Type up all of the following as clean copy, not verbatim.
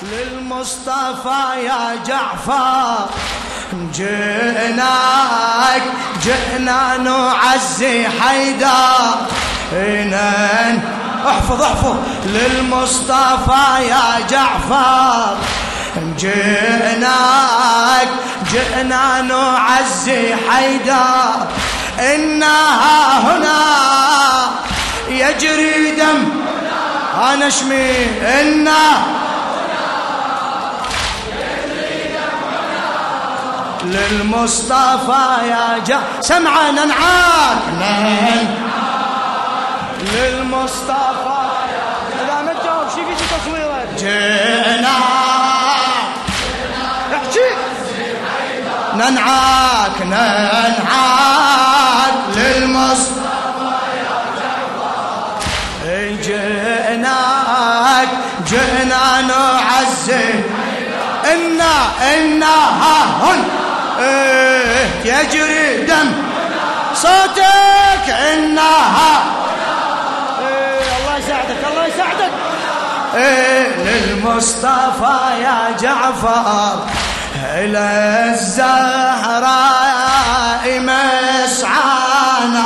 للمصطفى يا جعفر جئناك جئنا نعزي حيدر احفظ للمصطفى يا جعفر جئناك جئنا نعزي حيدر إنها هنا يجري دم أنا اشمي إنها للمصطفى يا سمعا ننعاك للمصطفى إذا ما تجاوب شي في تصويرك جئنا احكي ننعاك للمصطفى يا جعفر جئناك جئنا نعزي إنها هن يجري دم صوتك إنها الله يساعدك للمصطفى يا جعفر إلى الزهراء مسعانا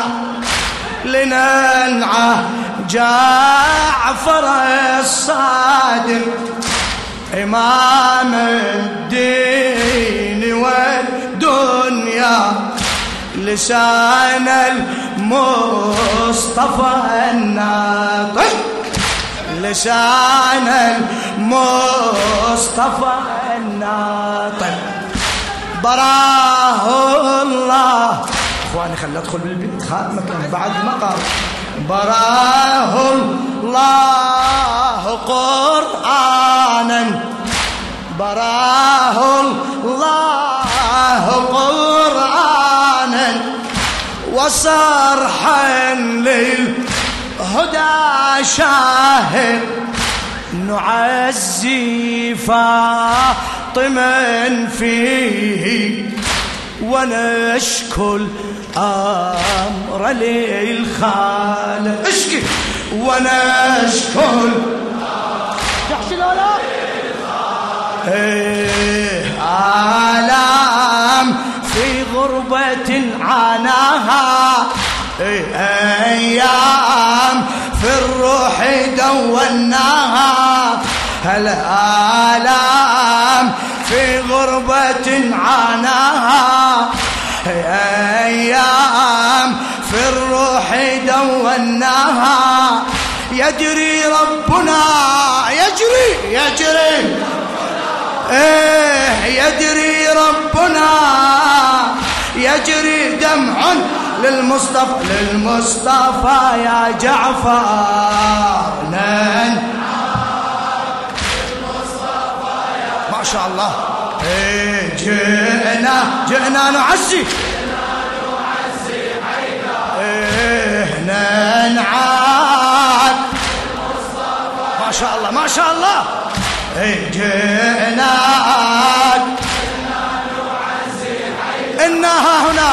لننعى جعفر الصادق إمام الدين والدنيا لسان المصطفى الناطق لسان المصطفى الناطق براه الله اخواني خلي ادخل بالبيت خاتمك بعد مقام براه الله قرآنا براه الله قرآنا وصرحا للهدى شاهد نعزي فاطما فيه ونشكو الأمر للخالق اشكي ونشكو آلام في غربة عاناها أيام في الروح دوناها الآلام في غربة عاناها أيام في الروح دوناها يجري ربنا يجري ربنا يجري دمع للمصطفى يا جعفر ما شاء الله جئنا نعزي ننعاد ما شاء الله جئنا نعزي إنها هنا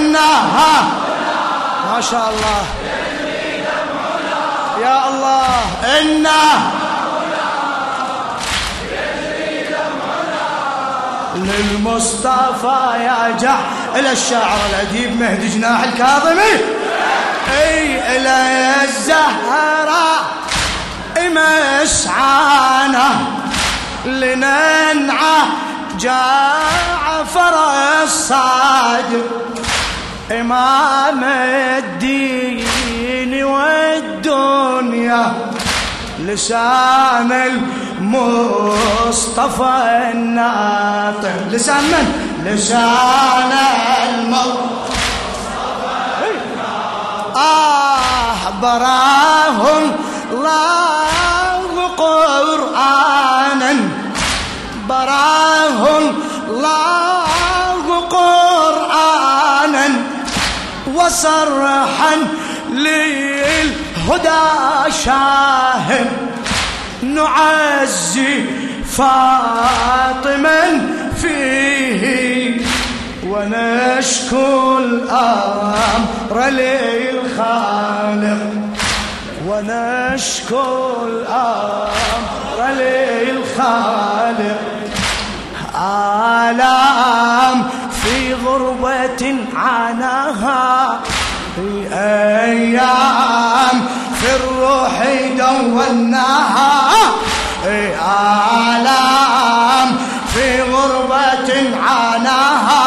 ما شاء الله يا الله للمصطفى يا إلى الشاعر الأديب مهدي جناح الكاظمي إلى الزهراء مسعانا لننعى جعفر الصادق إمام الدين والدنيا لسان المصطفى الناطق لسان من؟ لسان المصطفى براهم الله قرآنا براهم الله قرآنا وصرحا للهدى شاهد نعزي فاطما فيه ونشكو الأمر للخالق ونشكو الأمر للخالق. آلام في غربة عاناها، في أيام في الروح دوناها. آلام في غربة عاناها،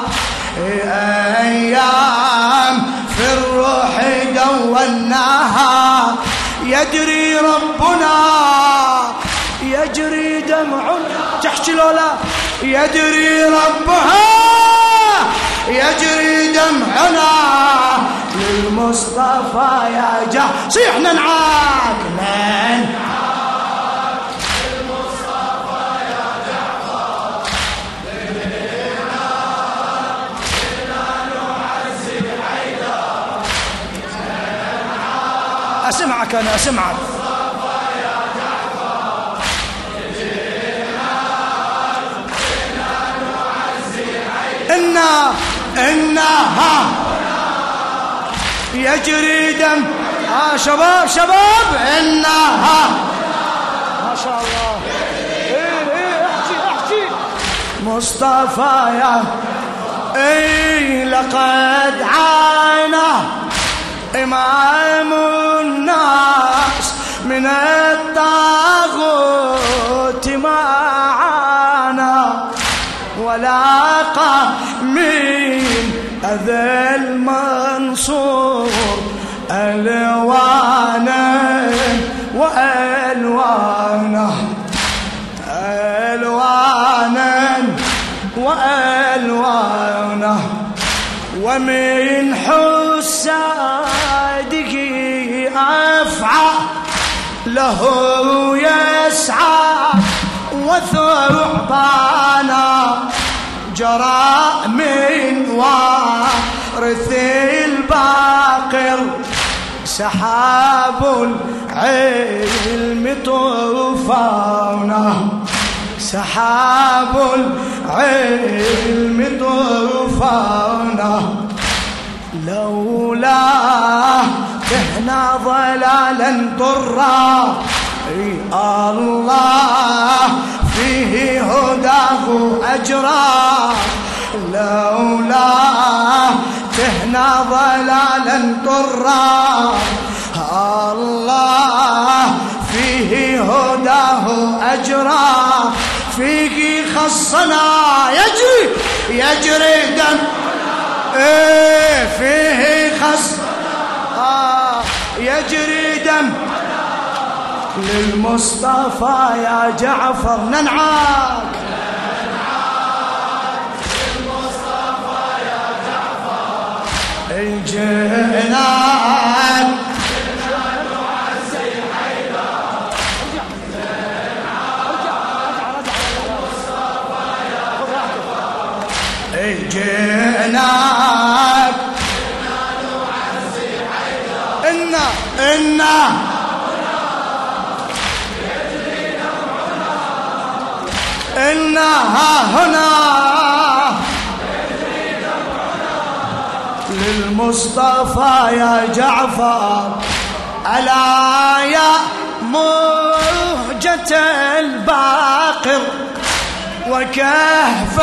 أيام في الروح دوناها. يجري ربنا يجري دمعنا، تحكي لولا يجري ربها يجري دمعنا للمصطفى يا صيحنا نعاك للمصطفى يا جعفر. لنا نعزي حيدر. أسمعك أنا أسمعك. إنها يجري دم. شباب شباب إنها ما شاء الله. احكي مصطفى يا لقد عانى إمام الناس من الطاغوت ما عانى، ولاقى من أذى المنصور ألوانا وألوانا، ألوانا وألوانا. ومن حساده أفعى له يسعى وثعبانا، جرى من وارث الباقر سحاب العلم طوفانا، سحاب العلم طوفانا. لولا كهنا ضلالا ضرا الله فيه هداه أجرا. لولا تهنا ضلالا ضرا الله فيه هداه أجرا. فيه خصنا يجري دم. فيه خصنا يجري دم للمصطفى يا جعفر. ننعاك للمصطفى يا جعفر. جئناك نعزي حيدر. للمصطفى يا جعفر. جئناك نعزي حيدر. إنا إنها هنا للمصطفى يا جعفر. ألا يا مهجة الباقر وكهف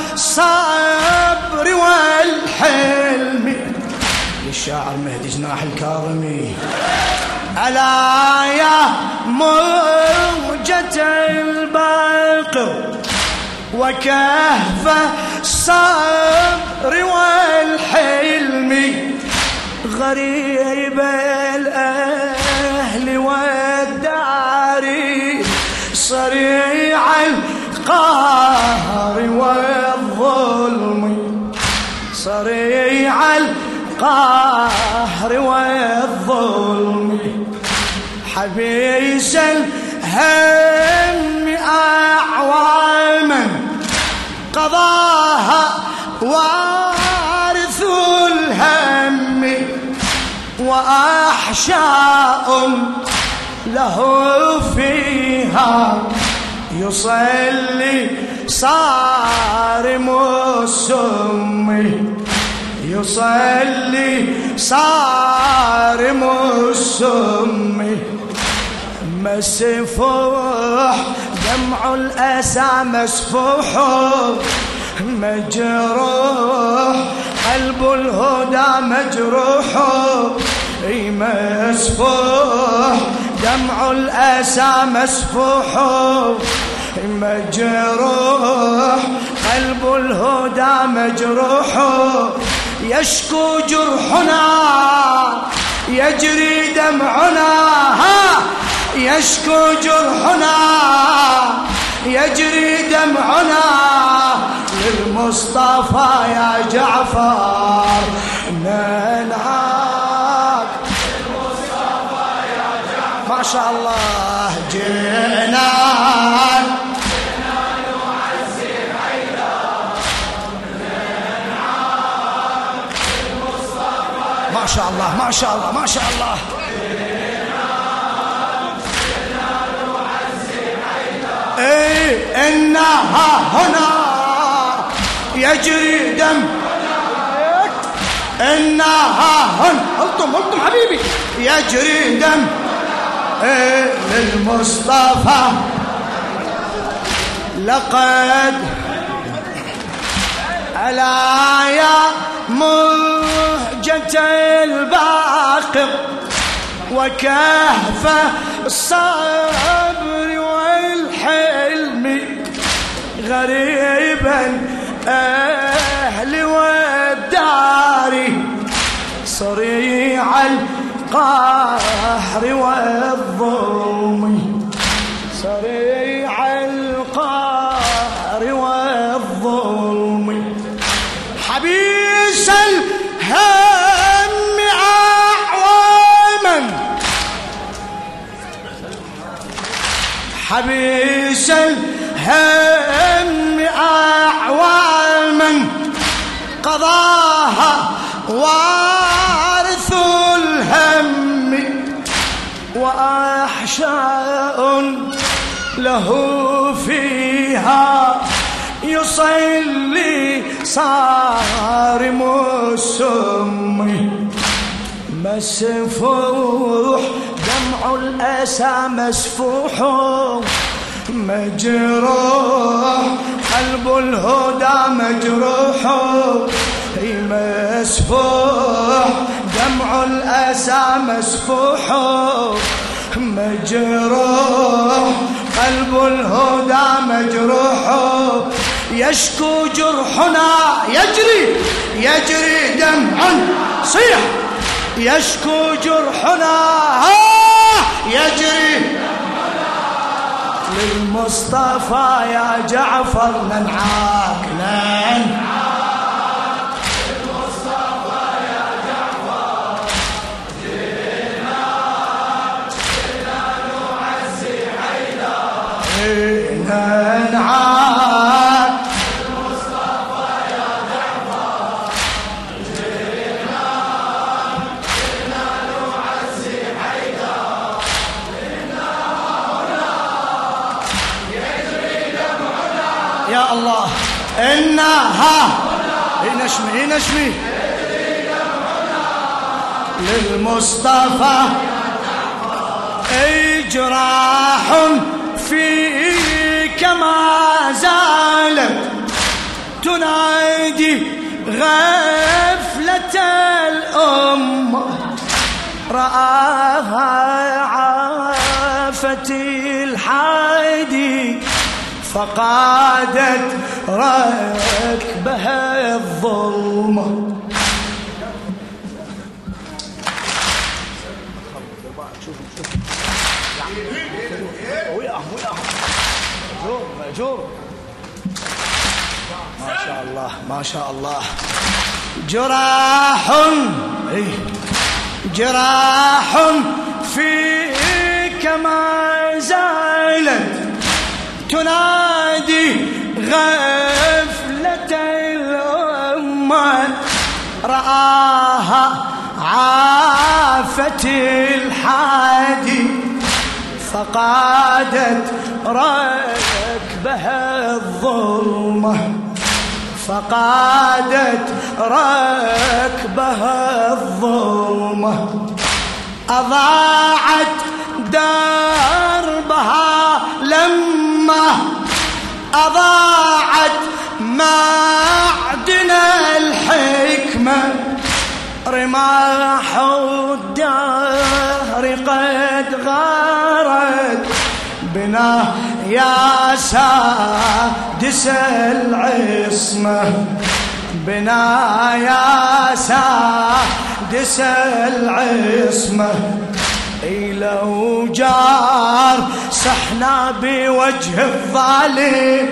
الصبر والحلم. للشاعر مهدي جناح الكاظمي. ألا يا موجة الباقر وكهف الصبر والحلم، غريب الأهل والدار صريع القهر والظلم، صريع القهر والظلم. حبيس الهم أعواما قضاها وارث الهم، وأحشاء له فيها يصلي صارم السم، يصلي صارم السم مسفوح دمع الأسى مسفوح مجروح قلب الهدى مجروح مسفوح دمع الأسى مسفوح مجروح قلب الهدى مجروح يشكو جرحنا يجري دمعنا يشكو جرحنا يجري دمعنا للمصطفى يا جعفر ننعاك للمصطفى يا جعفر ما شاء الله جئنا نعزي حيدر ننعاك للمصطفى ما شاء الله ما شاء الله ما شاء الله إنها هنا يجري دم إنها هنا هلطم حبيبي يجري دم للمصطفى لقد ألا يا مهجة الباقر وكهف الصبر والحلم غريبا أهل والدار صريع القهر والظلم صريع القهر والظلم حبيس الهم أعواما حبيس الهم أعواما قضاها وارث الهم وأحشاء له فيها يصلي صارم السم مسفوح دمع الأسى مسفوح مجروح قلب الهدى مجروح مسفوح دمع الأسى مسفوح مجروح قلب الهدى مجروح يشكو جرحنا يجري دمع صيح يشكو جرحنا يجري للمصطفى يا جعفر ننعاك للمصطفى يا جعفر جئنا نعزي حيدر ننعاك للمصطفى يا جعفر جئنا نعزي حيدر يا الله إنها نشمي للمصطفى أي جراح فيك ما زالت تنادي غفلة الأمة رآها عافة الحادي فقادت ركبها الظلمة مأجور ما شاء الله ما شاء الله جراح فيك ما زالت تنادي غفلة الأمة رآها عافة الحادي فقادت ركبها الظلمة فقادت ركبها الظلمة أضاعت دربها لما أضاعت معدن الحكمة رماح الدهر قد غارت بنا يا سادس العصمة بنا يا سادس العصمة لو جار صحنا بوجه الظالم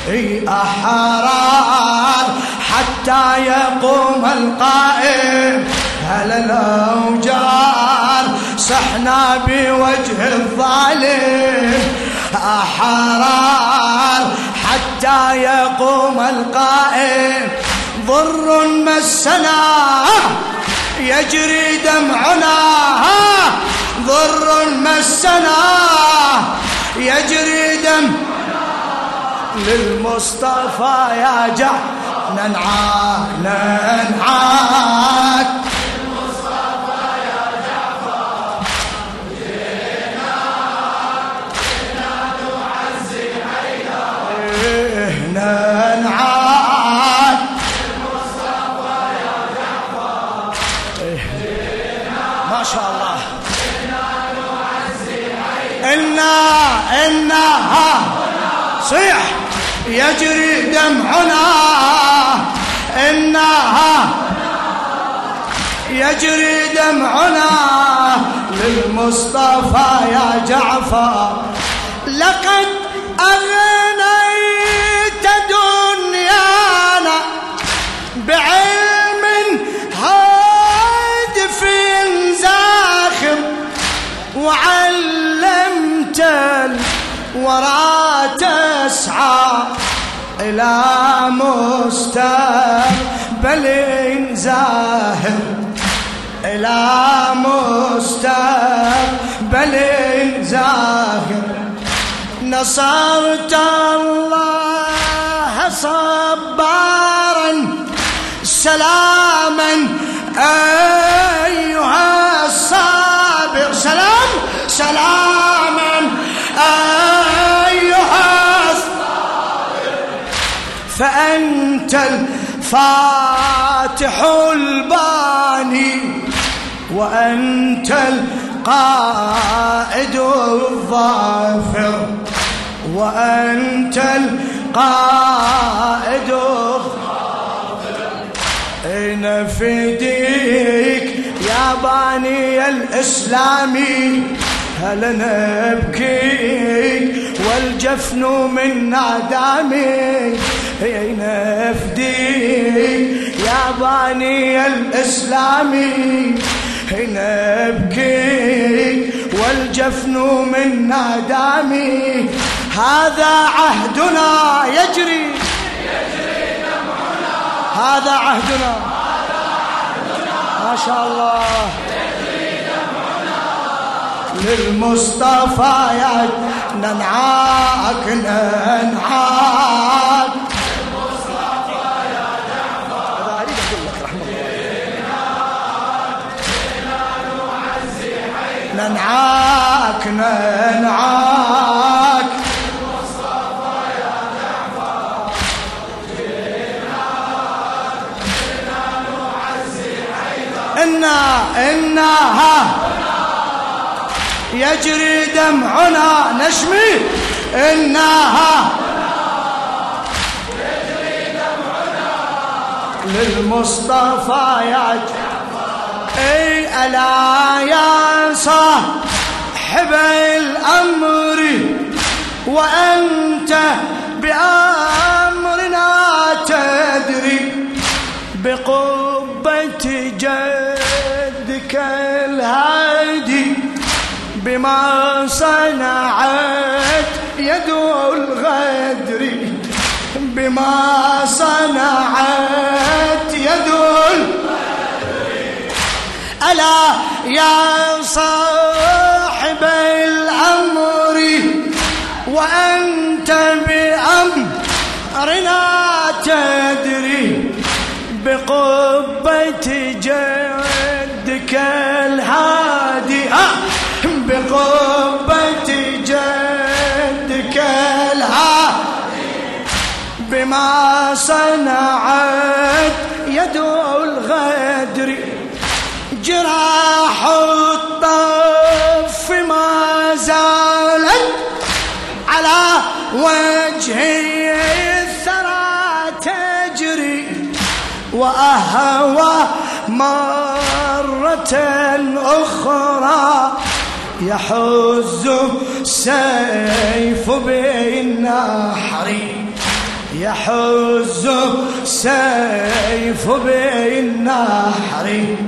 أحرار حتى يقوم القائم هلا لو جار صحنا بوجه الظالم أحرار حتى يقوم القائم ضر مسنا يجري دمعنا ضر مسنا يجري دمعنا للمصطفى يا جعفر ننعاك ننعاك للمصطفى يا جعفر جينا نعزي حيدر ننعاك للمصطفى يا جعفر ما شاء الله نعزي حيدر إنها صيح يجري دمعنا إنها يجري دمعنا للمصطفى يا جعفر لقد أغنيت دنيانا بعلم هادف زاخر وعلمت الورى تسعى إلى مستقبل زاهر إلى مستقبل زاهر نصرت الله صبارا سلاما أيها الصابر سلام سلاما أيها الصابر فأنت الفاتح الباني وأنت القائد الظافر وأنت القائد الظافر نفديك يا باني الإسلامي هل نبكيك والجفن منا دامي نفديك يا باني الإسلامي نبكيك والجفن منا دامي هذا عهدنا يجري دمعنا هذا عهدنا ما شاء الله للمصطفى يا ننعاك ننعاك للمصطفى يا جعفر هذا أريد أقول لك رحمه الله ننعاك ننعاك للمصطفى يا جعفر جينا نعزي حيدر إنها يجري دمعنا نشمي إنها يجري دمعنا للمصطفى يا جعفر أي ألا يا صاحب الأمر وأنت بأمرنا تدري بقبة جدك الهادي بما صنعت يد الغدر بما صنعت يد الغدر ألا يا صاحب الأمر وأنت بأمرنا تدري بقبة جدك الهادي، بقبة جدك الهادي، بما صنعت يد الغدر، جراح الطف ما زالت على وجهي الثرى تجري، وأهوى مرة أخرى يحز السيف بالنحر، يحز السيف بالنحر،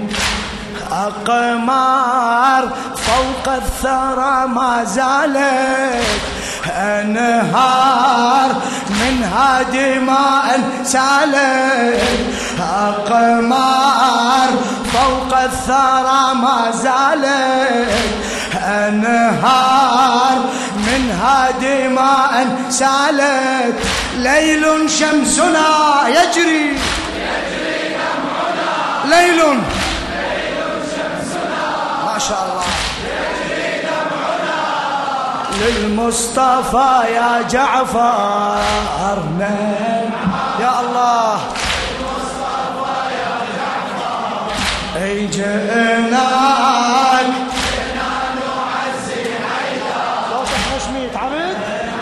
أقمار فوق الثرى ما زالت، أنهار منها دماء سالت، أقمار فوق الثرى ما زالت، أنهار منها دماء سالت، ليل شمسنا يجري دمعنا، ليل شمسنا ما شاء الله يجري دمعنا، للمصطفى يا جعفر يا الله، للمصطفى يا جعفر اي جئناك نعزي حيدر، صوتك مش ميتعرض،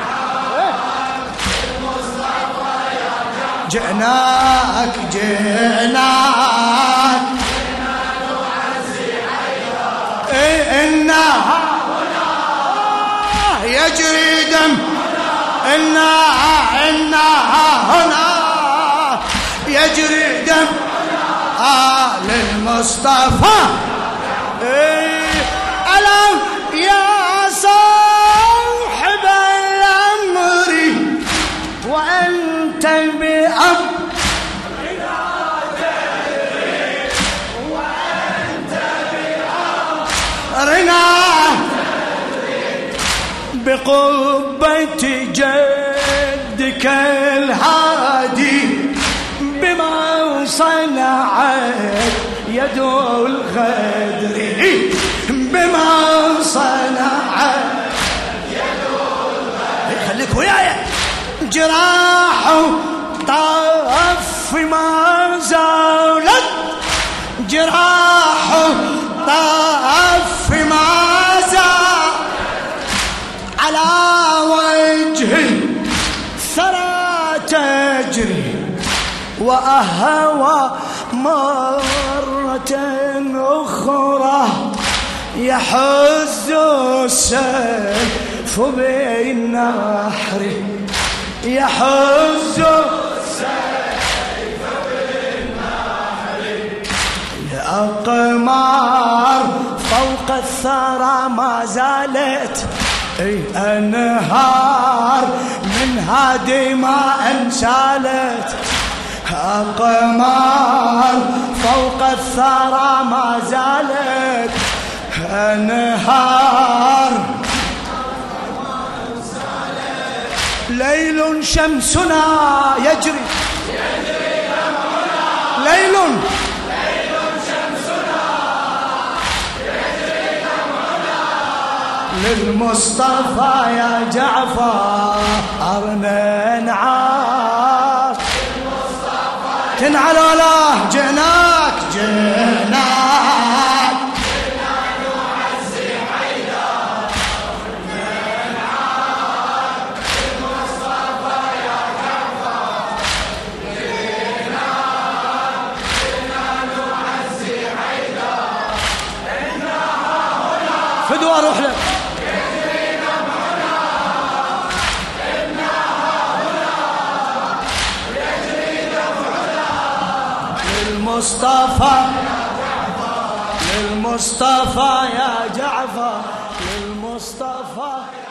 للمصطفى يا جعفر جئناك نعزي حيدر، إنها يجري دم، إنها هنا يجري دم للمصطفى، ألم يا صاحب الأمر وأنت بأمرنا تدري، وأنت بأمرنا بقبة جدك الهادي، بما صنعت يد الغدر، بما صنعت يد الغدر، خليك وياي، جراح طف ما زالت، جراح طف ما زالت على وجهي ثرى تجري، وأهوى مرة أخرى يحز السيف بالنحر، يحز السيف بالنحر، الأقمار فوق الثرى ما زالت، أنهار منها دماء سالت، أقمار فوق الثرى ما زالت، أنهار ليل شمسنا يجري دمعنا، ليل شمسنا يجري دمعنا، للمصطفى يا جعفر ننعاش، تنعل ولا جئناك نعزي حيدر، جئناك للمصطفى يا جعفر، جئناك نعزي حيدر، إنها هنا فدوى روح لك يجري دمعنا، إنها هنا يجري دمعنا، للمصطفى للمصطفى يا جعفر، للمصطفى